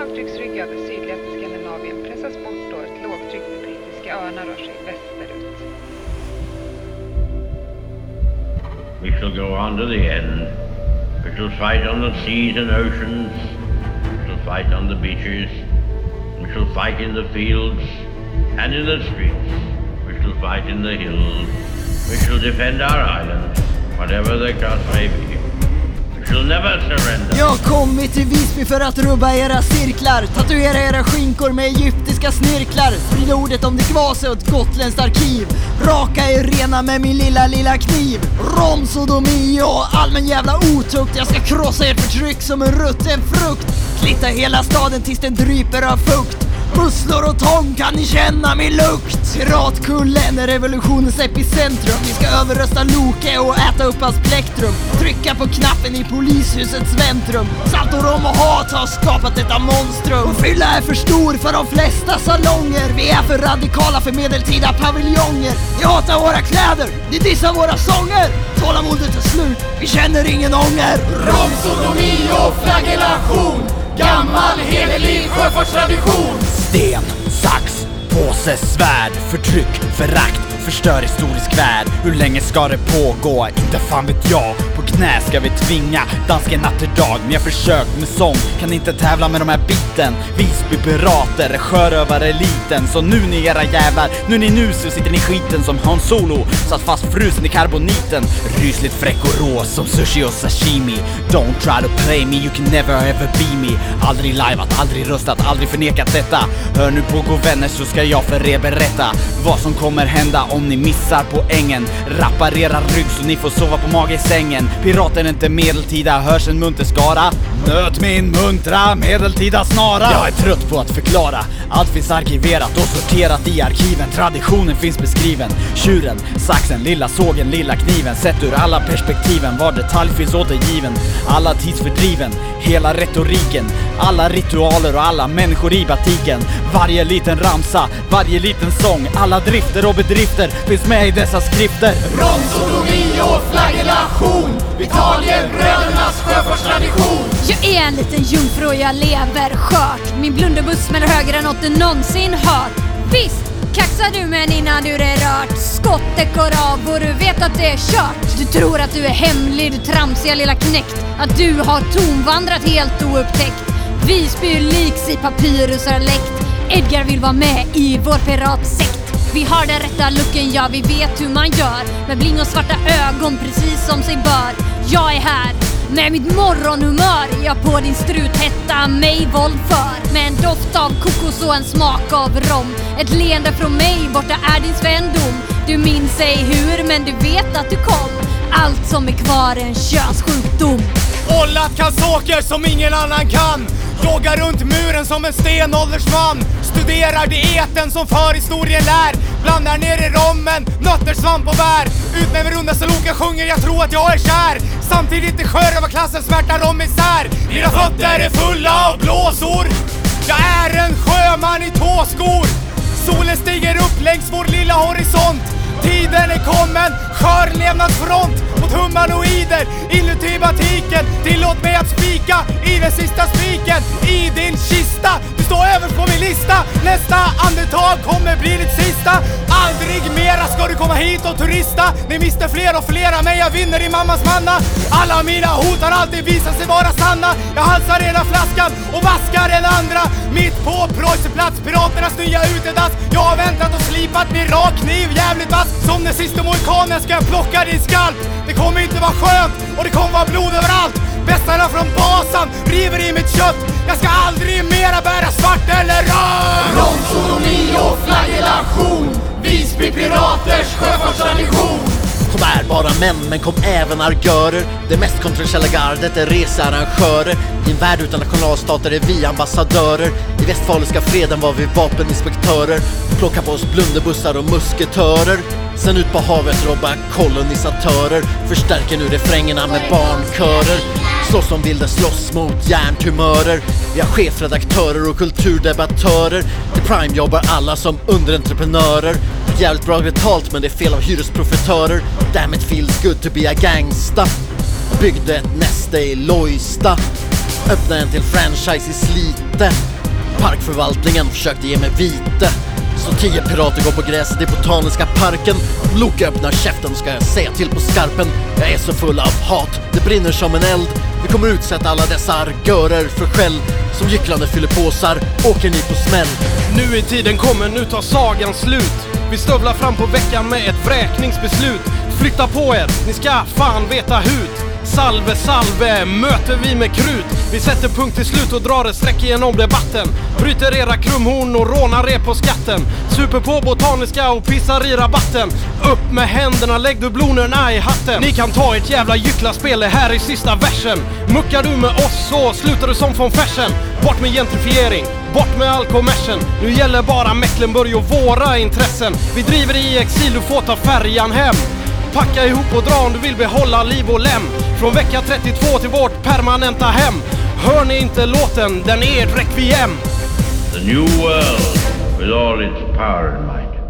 högtrycksrygg över sydligaste Skandinavien pressas bort då ett lågtryck på brittiska öarna rör sig västerut. We shall go on to the end. We shall fight on the seas and oceans. We shall fight on the beaches. We shall fight in the fields and in the streets. We shall fight in the hills. We shall defend our island, whatever the cost may be. We shall never surrender. Jag har kommit till Visby för att rubba era cirklar, tatuera era skinkor med egyptiska snirklar, sprida ordet om det kvase och ett gotländskt arkiv, raka er rena med min lilla kniv, rom, sodomi och allmän jävla otukt. Jag ska krossa ert förtryck som en rutten frukt, klitta hela staden tills den dryper av fukt. Musslor och tång, kan ni känna min lukt? Piratkullen är revolutionens epicentrum. Vi ska överrösta Loke och äta upp hans plektrum. Trycka på knappen i polishusets väntrum. Salt och rom och hat har skapat detta monstrum. Och fylla är för stor för de flesta salonger. Vi är för radikala för medeltida paviljonger. Ni hatar våra kläder, ni dissar våra sånger. Tålamodet är slut, vi känner ingen ånger. Rom, sodomi och flagellation. Gammal, hederlig sjöfartstradition. Sten, sax, påse, svärd. Förtryck, förakt, förstör historisk värld. Hur länge ska det pågå? Inte fan vet jag. På knä ska vi tvinga dansken natt till dag. Men jag försökt med sång, kan inte tävla med de här bitten. Visby pirater, sjörövareliten. Så nu ni era jävlar, nu så sitter ni skiten som Han Solo. Satt fast frusen i karboniten. Rysligt fräck och rå som sushi och sashimi. Don't try to play me, you can never ever be me. Aldrig liveat, aldrig röstat, aldrig förnekat detta. Hör nu på gå vänner så ska jag för er berätta vad som kommer hända om ni missar poängen. Rappar era rygg så ni får sova på mage i sängen. Piraten är inte medeltida, hörs en munter skara. Nöt min muntra medeltida snara. Jag är trött på att förklara. Allt finns arkiverat och sorterat i arkiven. Traditionen finns beskriven. Tjuren, saxen, lilla sågen, lilla kniven. Sett ur alla perspektiven, var detalj finns återgiven. Alla tidsfördriven, hela retoriken. Alla ritualer och alla människor i batiken. Varje liten ramsa, varje liten sång. Alla drifter och bedrifter finns med i dessa skrifter. Rom, sodomi och flagellation. Italien, brödernas sjöfartstradition. Jag är en liten jungfru och jag lever skört. Min blunderbuss smäller högre än något du någonsin hört. Visst, kaxar du men innan du är rört. Skottet går av och du vet att det är kört. Du tror att du är hemlig, du tramsiga lilla knäckt. Att du har tomvandrat helt oupptäckt. Vi spyr liks i papyrus har läckt. Edgar vill vara med i vår piratsekt. Vi har den rätta looken, ja vi vet hur man gör. Med bling och svarta ögon precis som sig bör. Jag är här med mitt morgonhumör. Jag på din struthätta mig våld för. Med en doft av kokos och en smak av rom. Ett leende från mig, borta är din svändom. Du minns ej hur, men du vet att du kom. Allt som är kvar är en könssjukdom. Ollat kalsoker som ingen annan kan. Joggar runt muren som en stenåldersman. Studerar dieten som förhistorien lär. Blandar ner i rommen, nötter, svamp och bär. Ut med runda saloka sjunger jag tror att jag är kär. Samtidigt är sjörövarklassen smärtar om isär. Dina fötter är fulla av blåsor. Jag är en sjöman i tåskor. Solen stiger upp längs vår lilla horisont. Tiden är kommen, skörlevnadsfront mot humanoider inuti batiken. Tillåt mig att spika i den sista spiken i din kista. Du står överst på min lista. Nästa andetag kommer bli ditt sista. Aldrig mera ska du komma hit och turista. Ni mister fler och flera, men jag vinner i mammas manna. Alla mina hot har alltid visat sig vara sanna. Jag halsar ena flaskan och vaskar en andra. Mitt på Preussplats, piraternas nya utedass. Jag har väntat och slipat min rak kniv jävligt vass. Som den sista mohikanen ska jag plocka din skalp. Det kommer inte vara skönt och det kommer vara blod överallt. Bästarna från basen river i mitt kött. Jag ska aldrig mera bära svart eller röd. Rom, sodomi och flagellation. Visby piraters sjöfartstradition. Kom är bara män, men kom även argörer. Det mest kontroversiella gardet är researrangörer. I en värld utan nationalstater är vi ambassadörer. I västfaliska freden var vi vapeninspektörer. Plocka på oss blunderbussar och musketörer. Sen ut på havet robba kolonisatörer. Förstärker nu refrängerna med barnkörer. Slåss som vilda, slåss mot hjärntumörer. Vi har chefredaktörer och kulturdebattörer. Till Prime jobbar alla som underentreprenörer. Jävligt bra betalt men det är fel av hyresprofetörer. Damn it feels good to be a gangsta. Byggde ett näste i Lojsta. Öppnade en till franchise i Slite. Parkförvaltningen försökte ge mig vite, så 10 pirater går på gräset i Botaniska parken. Om Loke öppnar käften ska jag säga till på skarpen. Jag är så full av hat, det brinner som en eld. Vi kommer utsätta alla dessa argörer för skäll. Som gycklande fyllepåsar åker ni på smäll. Nu i tiden kommer, nu tar sagan slut. Vi stövlar fram på veckan med ett vräkningsbeslut. Flytta på er, ni ska fan veta hut. Salve, salve, möter vi med krut. Vi sätter punkt till slut och drar ett streck igenom debatten. Bryter era krumhorn och rånar er på skatten. Super på Botaniska och pissar i rabatten. Upp med händerna, lägg dublonerna i hatten. Ni kan ta ett jävla gycklaspel, det här i sista versen. Muckar du med oss så slutar du som från färsen. Bort med gentrifiering, bort med all kommersen. Nu gäller bara Mecklenburg och våra intressen. Vi driver i exil, du får ta färjan hem. Packa ihop och dra om du vill behålla liv och lem. Från vecka 32 till vårt permanenta hem. Hör ni inte låten, den är ett requiem. The new world with all its power and might.